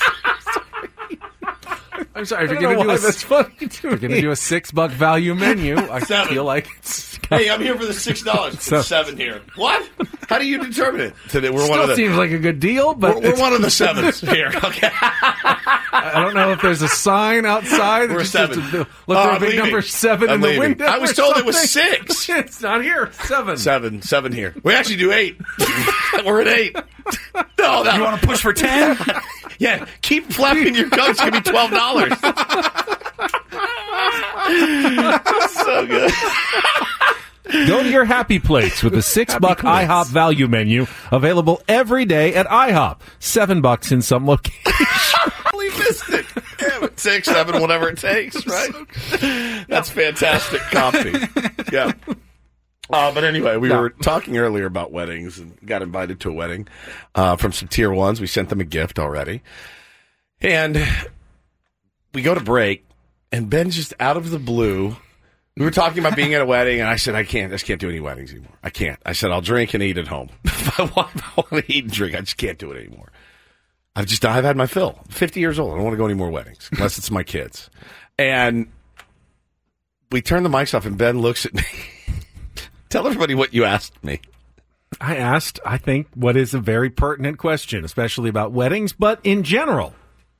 I'm sorry, if
I
you're
don't
going to
know
do
why
a,
that's funny to
if you're going to
me.
do a six buck value menu, I
Seven.
feel like it's
Hey, I'm here for the six dollars. It's
So-
seven here. What? How do you determine it? Today we're one
Still
of the.
seems like a good deal, but
We're, we're
it's-
one of the sevens here. Okay.
I don't know if there's a sign outside. that
We're
just
seven.
says to- Look
Oh,
for a
I'm
big
leaving.
number seven
I'm
in the
leaving.
window.
I was
or
told it was
something.
six.
It's not here. Seven.
Seven, seven here. We actually do eight. We're at eight. No, that,
You want to push for ten?
yeah, keep flapping your gums. Give me twelve dollars. So good.
Go to your happy place with the six
Happy
buck
place.
IHOP value menu available every day at IHOP. Seven bucks in some locations.
We missed it. Yeah, but six, seven, whatever it takes, right? That's fantastic copy. Yeah. Uh, but anyway, we
Yeah.
were talking earlier about weddings and got invited to a wedding uh, from some tier ones. We sent them a gift already. And we go to break, and Ben's just out of the blue. We were talking about being at a wedding, and I said, I can't, I just can't do any weddings anymore. I can't. I said, I'll drink and eat at home. If I want, if I want to eat and drink, I just can't do it anymore. I've just, I've had my fill. I'm fifty years old. I don't want to go any more weddings, unless it's my kids. And we turn the mics off, and Ben looks at me. Tell everybody what you asked me.
I asked, I think, what is a very pertinent question, especially about weddings, but in general.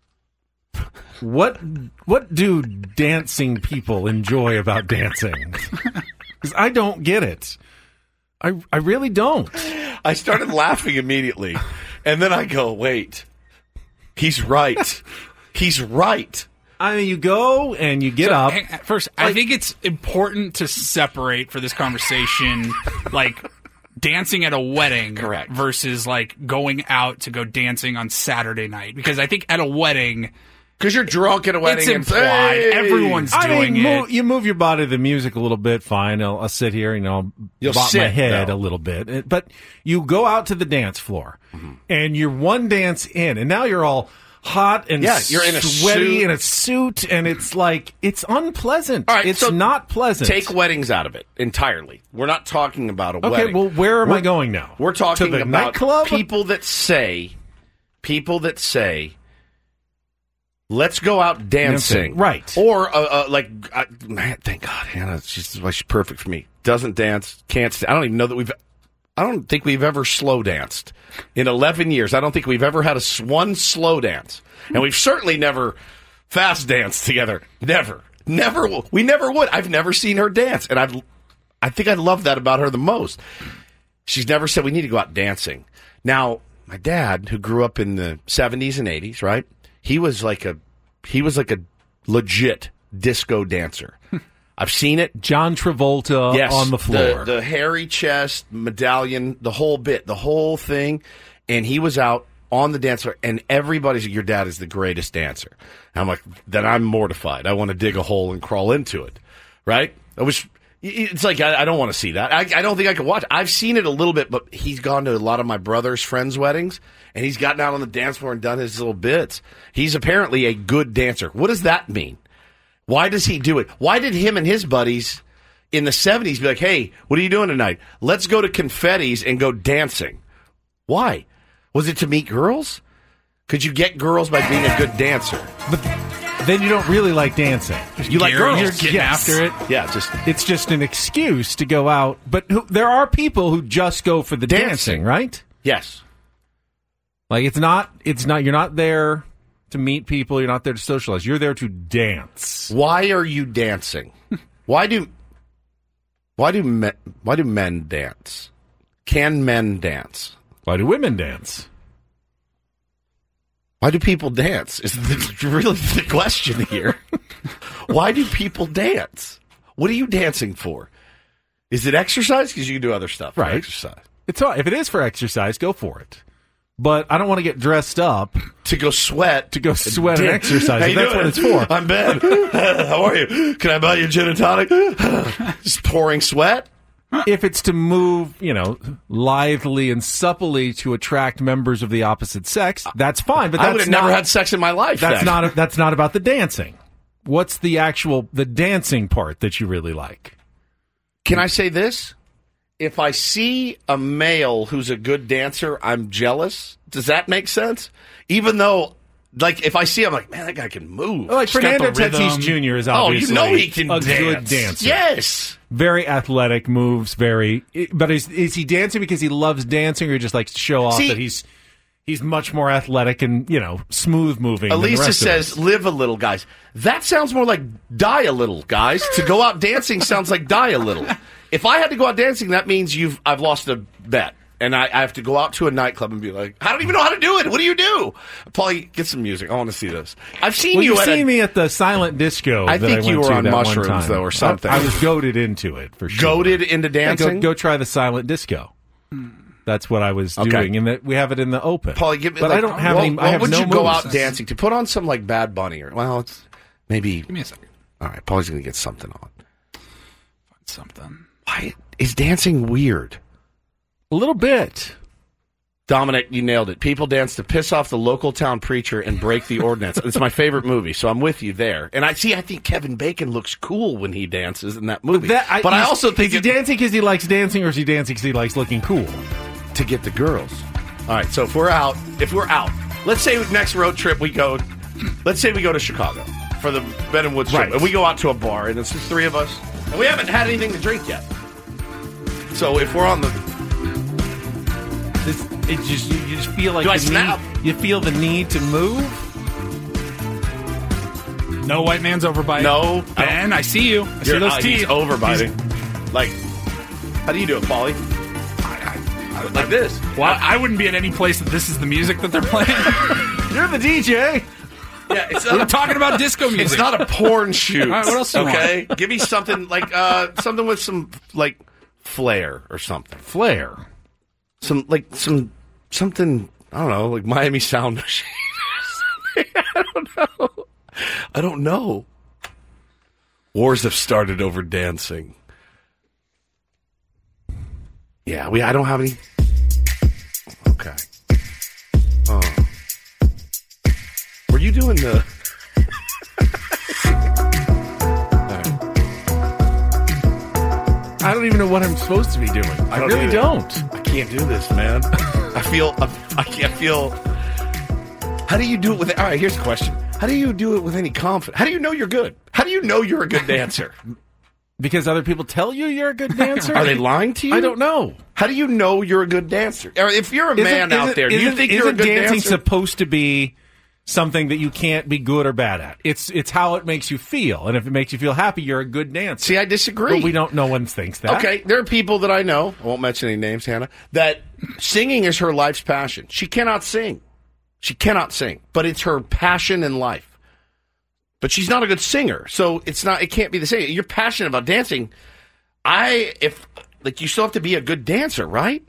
What what do dancing people enjoy about dancing? Because I don't get it. I I really don't.
I started laughing immediately, and then I go, wait, he's right. He's right.
I mean, you go and you get
So,
up.
hang- First, I think it's important to separate for this conversation, like dancing at a wedding
Correct.
versus like going out to go dancing on Saturday night. Because I think at a wedding,
because you're drunk at a wedding,
it's
and
implied.
hey!
Everyone's
I
doing
mean,
it.
move, you move your body to the music a little bit, fine. I'll, I'll sit here, you know,
You'll
bop my
sit,
head
though.
a little bit. It- But you go out to the dance floor,
Mm-hmm.
and you're one dance in, and now you're all hot and
Yeah, you're in a
sweaty
suit.
in a suit, and it's like, it's unpleasant.
All right,
it's
so
not pleasant.
Take weddings out of it entirely. We're not talking about a
Okay,
wedding.
well, where am
We're-
I going now?
We're talking
To the
about
nightclub?
people that say, people that say, let's go out dancing.
Dancing, right.
Or, uh, uh, like, uh, man, thank God, Hannah, she's, well, she's perfect for me. Doesn't dance, can't st- I don't even know that we've, I don't think we've ever slow danced. In eleven years, I don't think we've ever had a s- one slow dance. And we've certainly never fast danced together. Never. Never. w- We never would. I've never seen her dance. And I've, I think I love that about her the most. She's never said we need to go out dancing. Now, my dad, who grew up in the seventies and eighties, right? He was like a, he was like a legit disco dancer. I've seen it.
John Travolta
Yes,
on the floor.
The, the hairy chest, medallion, the whole bit, the whole thing. And he was out on the dance floor, and everybody's like, your dad is the greatest dancer. And I'm like, then I'm mortified. I want to dig a hole and crawl into it, right? I was, it's like, I, I don't want to see that. I, I don't think I could watch. I've seen it a little bit, but he's gone to a lot of my brother's friends' weddings, and he's gotten out on the dance floor and done his little bits. He's apparently a good dancer. What does that mean? Why does he do it? Why did him and his buddies in the seventies be like, hey, what are you doing tonight? Let's go to Confetti's and go dancing. Why? Was it to meet girls? Could you get girls by being a good dancer?
But then you don't really like dancing.
You like
Gary,
girls.
you're getting
Yes.
after it.
Yeah, just
It's just an excuse to go out. But who, there are people who just go for the dancing,
Dancing.
right?
yes.
Like it's not, it's not. You're not there to meet people. You're not there to socialize. You're there to dance.
Why are you dancing? Why do why do men, why do men dance? Can men dance?
Why do women dance?
Why do people dance? Is the, really the question here. Why do people dance? What are you dancing for? Is it exercise? Because you can do other stuff. for
Right.
Exercise.
It's all, if it is for exercise, go for it. But I don't want to get dressed up
To go sweat.
to go sweat and
Dan-
exercise.
How
If
you
that's
doing?
what it's for.
I'm Ben. How are you? Can I buy you a gin and tonic? Just pouring sweat.
If it's to move, you know, lithely and supplely to attract members of the opposite sex, that's fine. But
I
that's
would have
not,
never had sex in my life.
That's
then.
not. That's not about the dancing. What's the actual the dancing part that you really like?
Can I say this? If I see a male who's a good dancer, I'm jealous. Does that make sense? Even though, like, if I see him, like, man, that guy can move.
Like
got
Fernando
the rhythm.
Tatis Junior is
Oh,
obviously
you know he can
a
dance.
good dancer.
Yes.
Very athletic, moves very. But is is he dancing because he loves dancing, or just likes to show off
See-
that he's he's much more athletic and, you know, smooth moving? than the
Elisa
rest of
says,
us?
live a little, guys. That sounds more like die a little, guys. To go out dancing sounds like die a little. If I had to go out dancing, that means you've I've lost a bet. and I, I have to go out to a nightclub and be like, I don't even know how to do it. What do you do? Paulie, get some music. I want to see this. I've seen
well,
you
you've
at
seen
a,
me at the silent disco.
I
that
think
I
you
went
were
to
on
that one
mushrooms,
time.
though, or something.
I, I was goaded into it, for sure.
Goaded into dancing?
Yeah, go, go try the silent disco. That's what I was
Okay.
doing, and that we have it in the open.
Paulie, give me,
but
like,
I don't have
what,
any.
What
I have
would
no
you go
moves.
out dancing to? Put on some like Bad Bunny or well, it's maybe.
Give me a second.
All right, Paulie's gonna get something on.
Find something.
Why is dancing weird?
A little bit.
Dominic, you nailed it. People dance to piss off the local town preacher and break the ordinance. It's my favorite movie, so I'm with you there. And I see, I think Kevin Bacon looks cool when he dances in that movie.
But, that, I,
but I also think
is he
it,
dancing because he likes dancing, or is he dancing because he likes looking cool?
To get the girls. All right, so if we're out, if we're out, let's say next road trip we go. Let's say we go to Chicago for the Ben and Woods trip,
Right.
and we go out to a bar, and it's just three of us, and we haven't had anything to drink yet. So if we're on the
This, it just you, you just feel like
Do I
the
snap?
Need, you feel the need to move.
No white man's overbiting.
No, I
Ben, I, see you. I see
You're,
those
uh,
teeth.
he's overbiting. Like, how do you do it, Paulie? Like this.
Well, I wouldn't be at any place that this is the music that they're playing.
You're the D J.
Yeah, it's
We're talking about disco music.
It's not a porn shoot.
All right, what else do you
okay, give me something like uh, something with some like flair or something.
Flair.
Some like some something. I don't know, like Miami Sound Machine. Or something. I don't know. I don't know. Wars have started over dancing. Yeah, we. I don't have any. Okay. Oh. Were you doing the?
I don't even know what I'm supposed to be doing. I,
I don't
really
either.
don't.
I can't do this, man. I feel. I can't feel. How do you do it with? All right, here's the question. How do you do it with any confidence? How do you know you're good? How do you know you're a good dancer?
Because other people tell you you're a good dancer?
Are they lying to you?
I don't know.
How do you know you're a good dancer? Or if you're a
Isn't-
man out
isn't-
there, do you
isn't-
think you're a
isn't
good
dancing
dancer?
supposed to be something that you can't be good or bad at? It's it's how it makes you feel, and if it makes you feel happy, you're a good dancer.
See, I disagree.
But we don't. No one thinks that.
Okay, there are people that I know, I won't mention any names, Hannah, that singing is her life's passion. She cannot sing. She cannot sing, but it's her passion in life. But she's not a good singer, so it's not. It can't be the same. You're passionate about dancing. I, if, like, you still have to be a good dancer, right?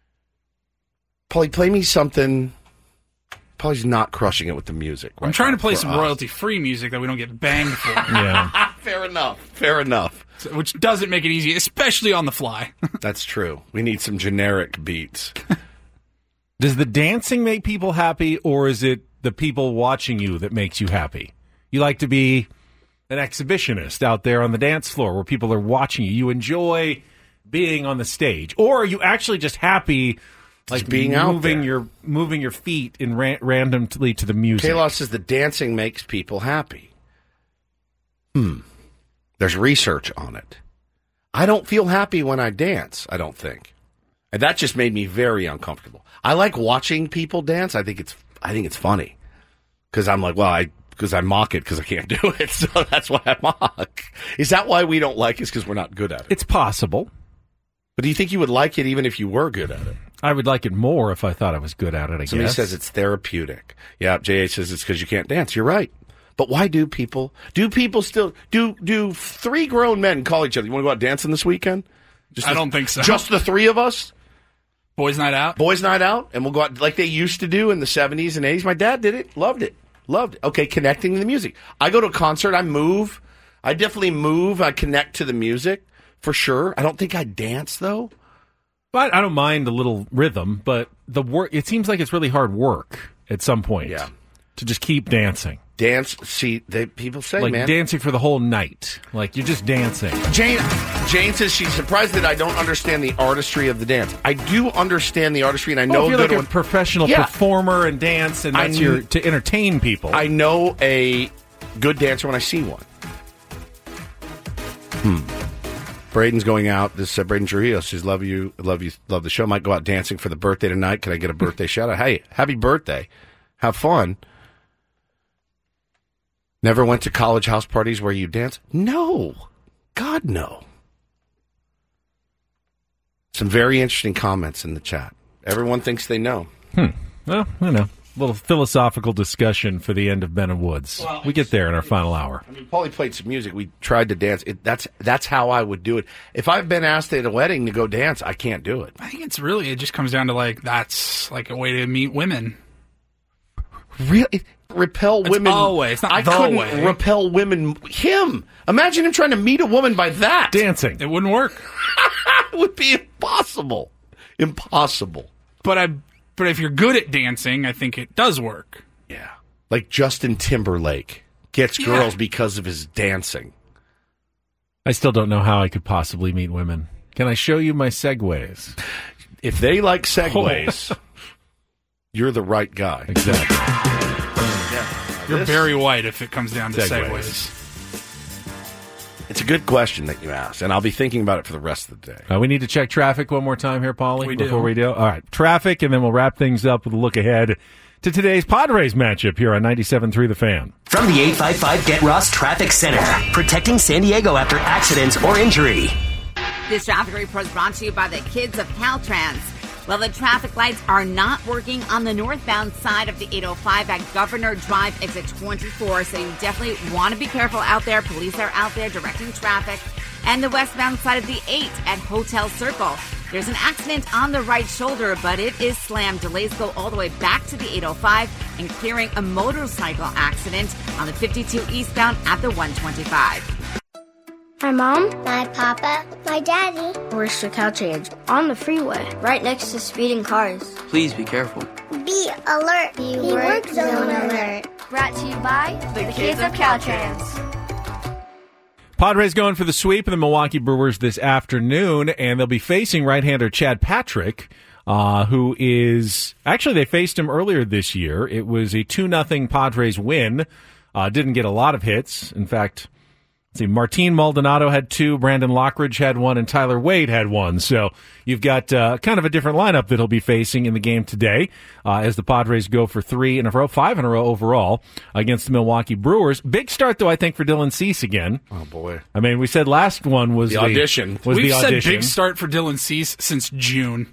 Paulie, play me something. Paulie's not crushing it with the music.
I'm
right
trying
now
to play
for
some
us.
royalty-free music that we don't get banged for.
Yeah.
Fair enough. Fair enough.
So- which doesn't make it easy, especially on the fly.
That's true. We need some generic beats.
Does the dancing make people happy, or is it the people watching you that makes you happy? You like to be an exhibitionist out there on the dance floor where people are watching you. You enjoy being on the stage, or are you actually just happy, like
Just being out
moving
there.
your moving your feet in ra- randomly to the music?
Kayla says the dancing makes people happy. Hmm. There's research on it. I don't feel happy when I dance, I don't think. And that just made me very uncomfortable. I like watching people dance. I think it's I think it's funny. Cuz I'm like, well, I because I mock it because I can't do it. So that's why I mock. Is that why we don't like it? Because we're not good at it?
It's possible.
But do you think you would like it even if you were good at it?
I would like it more if I thought I was good at it, I
Somebody
guess.
says it's therapeutic. Yeah, J H says it's because you can't dance. You're right. But why do people? Do people still do? Do three grown men call each other? You want to go out dancing this weekend? Just
I
the-
don't think so.
Just the three of us,
Boys' night out?
boys' night out, and we'll go out like they used to do in the seventies and eighties. My dad did it, loved it, loved it. Okay, connecting to the music. I go to a concert, I move. I definitely move. I connect to the music for sure. I don't think I dance though.
But I don't mind a little rhythm, but the work, it seems like it's really hard work at some point.
Yeah.
To just keep dancing.
Dance. See, they, people say,
Like
man,
dancing for the whole night. Like you're just dancing.
Jane Jane says she's surprised that I don't understand the artistry of the dance. I do understand the artistry, and I
Well,
know
if you're
good
like a
one-
professional
Yeah.
performer and dance, and
I
that's
kn-
your to entertain people.
I know a good dancer when I see one. Hmm. Braden's going out. This is uh, Braden Trujillo. Says, love you, love you, love the show. Might go out dancing for the birthday tonight. Can I get a birthday shout out? Hey, happy birthday. Have fun. Never went to college house parties where you dance? No. God, no. Some very interesting comments in the chat. Everyone thinks they know.
Hmm. Well, I know. A little philosophical discussion for the end of Ben and Woods.
Well,
we get there in our final hour.
I mean, Paulie played some music. We tried to dance. It, that's that's how I would do it. If I've been asked at a wedding to go dance, I can't do it.
I think it's really, it just comes down to like, that's like a way to meet women.
Really? Repel
It's
women.
a way. It's not
I
the
couldn't
way.
repel women. Him. Imagine him trying to meet a woman by that.
Dancing.
It wouldn't work.
It would be impossible. Impossible.
But I, but if you're good at dancing, I think it does work.
Yeah. Like Justin Timberlake gets
Yeah.
girls because of his dancing.
I still don't know how I could possibly meet women. Can I show you my segues?
If they like segues, you're the right guy.
Exactly.
Yeah.
You're
This-
Barry White if it comes down to
Segways.
segues.
It's a good question that you asked, and I'll be thinking about it for the rest of the day.
Uh, we need to check traffic one more time here, Paulie,
We do.
before we do. All right, traffic, and then we'll wrap things up with a look ahead to today's Padres matchup here on ninety-seven point three The Fan.
From the eight five five Get Ross Traffic Center, protecting San Diego after accidents or injury.
This traffic report is brought to you by the kids of Caltrans. Well, the traffic lights are not working on the northbound side of the eight oh five at Governor Drive, exit twenty-four, so you definitely want to be careful out there. Police are out there directing traffic. And the westbound side of the eight at Hotel Circle. There's an accident on the right shoulder, but it is slammed. Delays go all the way back to the eight oh five and clearing a motorcycle accident on the fifty-two eastbound at the one twenty-five.
My mom, my papa, my daddy. Where's the Caltrans? On the freeway, right next to speeding cars.
Please be careful.
Be alert. Be, Be work, work zone alert. Brought to you by the, the kids of Caltrans.
Padres going for the sweep of the Milwaukee Brewers this afternoon, and they'll be facing right-hander Chad Patrick, uh, who is actually they faced him earlier this year. It was a two nothing Padres win. Uh, didn't get a lot of hits. In fact, let's see, Martin Maldonado had two, Brandon Lockridge had one, and Tyler Wade had one. So you've got uh, kind of a different lineup that he'll be facing in the game today uh, as the Padres go for three in a row, five in a row overall against the Milwaukee Brewers. Big start, though, I think, for Dylan Cease again.
Oh, boy.
I mean, we said last one was
The audition.
Was
We've
the
said
audition.
big start for Dylan Cease since June.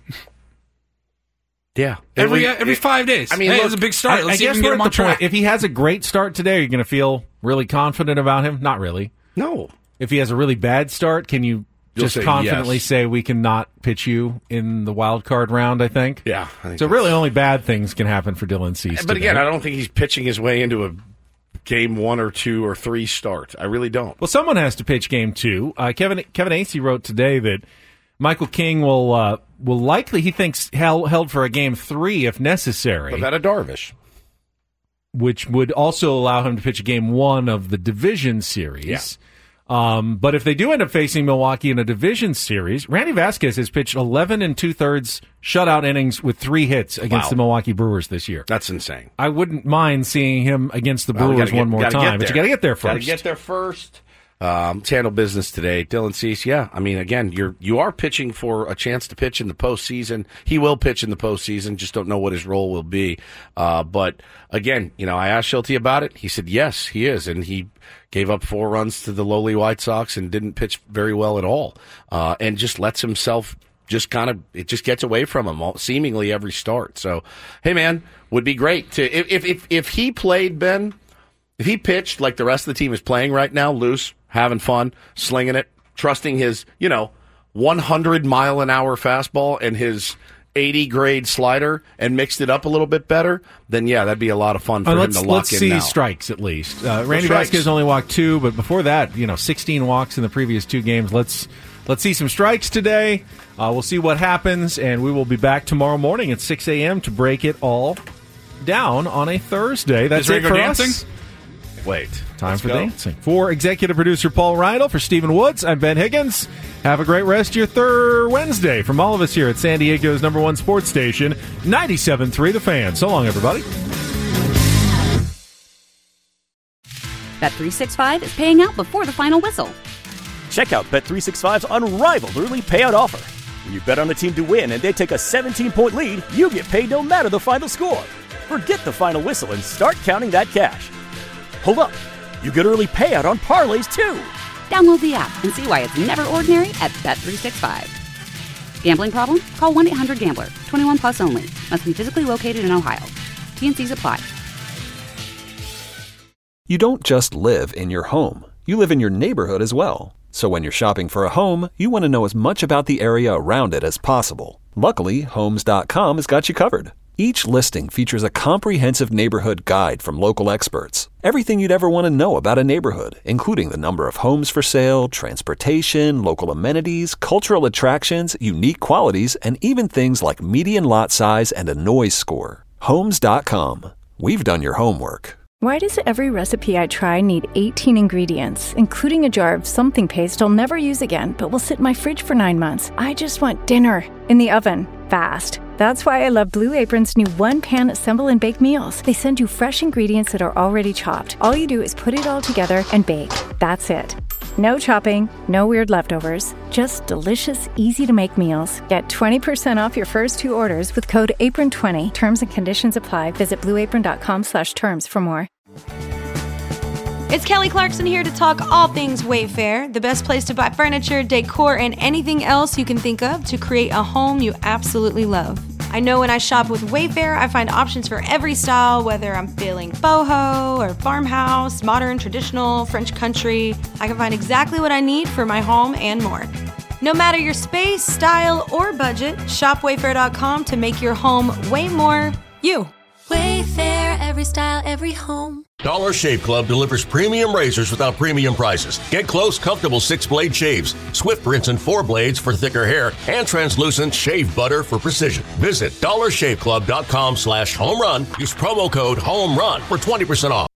Yeah.
Every
It-
every five days.
I mean,
hey,
look,
it was a big start.
I,
Let's
I
see if
guess
we can get
we're
him
at
on
the point.
track.
If he has a great start today, are you going to feel really confident about him? Not really.
No.
If he has a really bad start, can you
You'll
just
say
confidently
yes.
say we cannot pitch you in the wild card round, I think?
Yeah. I think
So really only bad things can happen for Dylan Cease
But
today.
again, I don't think he's pitching his way into a game one or two or three start. I really don't.
Well, someone has to pitch game two. Uh, Kevin Kevin Acey wrote today that Michael King will uh, will likely, he thinks, held, held for a game three if necessary.
But that a Darvish.
Which would also allow him to pitch game one of the division series.
Yeah.
Um, but if they do end up facing Milwaukee in a division series, Randy Vasquez has pitched eleven and two-thirds shutout innings with three hits against
Wow.
the Milwaukee Brewers this year.
That's insane.
I wouldn't mind seeing him against the
Well, we
Brewers
gotta get-
one more
gotta get
time, but you
there.
got to get there first.
Got to get there first. Um, to handle business today, Dylan Cease. Yeah, I mean, again, you're you are pitching for a chance to pitch in the postseason. He will pitch in the postseason. Just don't know what his role will be. Uh, but again, you know, I asked Schulte about it. He said yes, he is, and he gave up four runs to the lowly White Sox and didn't pitch very well at all, uh, and just lets himself just kind of it just gets away from him all, seemingly every start. So, hey, man, would be great to if if if, if he played, Ben. If he pitched like the rest of the team is playing right now, loose, having fun, slinging it, trusting his, you know, one hundred mile an hour fastball and his eighty grade slider and mixed it up a little bit better, then yeah, that'd be a lot of fun for
Uh,
him
let's
to lock
let's
in
see
now.
strikes at least. Uh, Randy
strikes.
Vasquez only walked two, but before that, you know, sixteen walks in the previous two games. Let's let's see some strikes today. Uh, we'll see what happens, and we will be back tomorrow morning at six a.m. to break it all down on a Thursday. That's
Is
it
Ringo
for
dancing?
us.
Wait,
Time
let's
for
go.
dancing. For executive producer Paul Rydell, for Stephen Woods, I'm Ben Higgins. Have a great rest of your third Wednesday from all of us here at San Diego's number one sports station, ninety-seven point three The Fan. So long, everybody.
Bet three sixty-five is paying out before the final whistle.
Check out Bet three sixty-five's unrivaled early payout offer. When you bet on a team to win and they take a seventeen-point lead, you get paid no matter the final score. Forget the final whistle and start counting that cash. Hold up. You get early payout on parlays, too.
Download the app and see why it's never ordinary at Bet three sixty-five. Gambling problem? Call one eight hundred gambler. twenty-one plus only. Must be physically located in Ohio. T N Cs apply.
You don't just live in your home. You live in your neighborhood as well. So when you're shopping for a home, you want to know as much about the area around it as possible. Luckily, Homes dot com has got you covered. Each listing features a comprehensive neighborhood guide from local experts. Everything you'd ever want to know about a neighborhood, including the number of homes for sale, transportation, local amenities, cultural attractions, unique qualities, and even things like median lot size and a noise score. Homes dot com. We've done your homework.
Why does every recipe I try need eighteen ingredients, including a jar of something paste I'll never use again, but will sit in my fridge for nine months? I just want dinner in the oven, fast. That's why I love Blue Apron's new one-pan assemble and bake meals. They send you fresh ingredients that are already chopped. All you do is put it all together and bake. That's it. No chopping, no weird leftovers, just delicious, easy-to-make meals. Get twenty percent off your first two orders with code apron twenty. Terms and conditions apply. Visit blue apron dot com slash terms for more.
It's Kelly Clarkson here to talk all things Wayfair, the best place to buy furniture, decor, and anything else you can think of to create a home you absolutely love. I know when I shop with Wayfair, I find options for every style, whether I'm feeling boho or farmhouse, modern, traditional, French country. I can find exactly what I need for my home and more. No matter your space, style, or budget, shop wayfair dot com to make your home way more you.
Wayfair, every style, every home.
Dollar Shave Club delivers premium razors without premium prices. Get close, comfortable six-blade shaves, Swift rinse and four blades for thicker hair, and translucent shave butter for precision. Visit dollar shave club dot com slash home run. Use promo code HOME RUN for twenty percent off.